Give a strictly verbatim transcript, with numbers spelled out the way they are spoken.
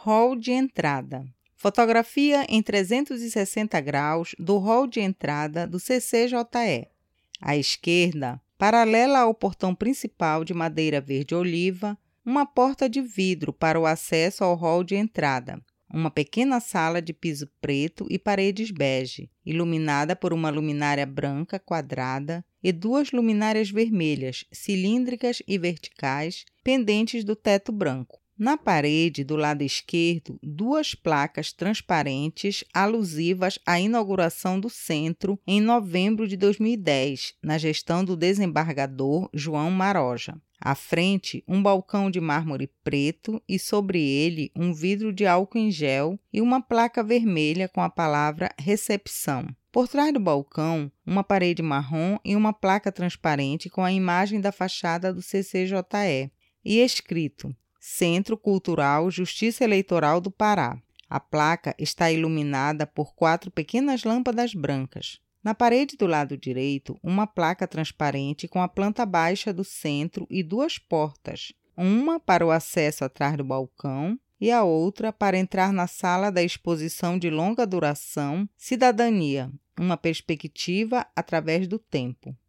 Hall de entrada. Fotografia em trezentos e sessenta graus do hall de entrada do C C J E. À esquerda, paralela ao portão principal de madeira verde-oliva, uma porta de vidro para o acesso ao hall de entrada. Uma pequena sala de piso preto e paredes bege, iluminada por uma luminária branca quadrada e duas luminárias vermelhas, cilíndricas e verticais, pendentes do teto branco. Na parede, do lado esquerdo, duas placas transparentes alusivas à inauguração do centro em novembro de dois mil e dez, na gestão do desembargador João Maroja. À frente, um balcão de mármore preto e sobre ele um vidro de álcool em gel e uma placa vermelha com a palavra recepção. Por trás do balcão, uma parede marrom e uma placa transparente com a imagem da fachada do C C J E e escrito Centro Cultural Justiça Eleitoral do Pará. A placa está iluminada por quatro pequenas lâmpadas brancas. Na parede do lado direito, uma placa transparente com a planta baixa do centro e duas portas, uma para o acesso atrás do balcão e a outra para entrar na sala da exposição de longa duração Cidadania, uma perspectiva através do tempo.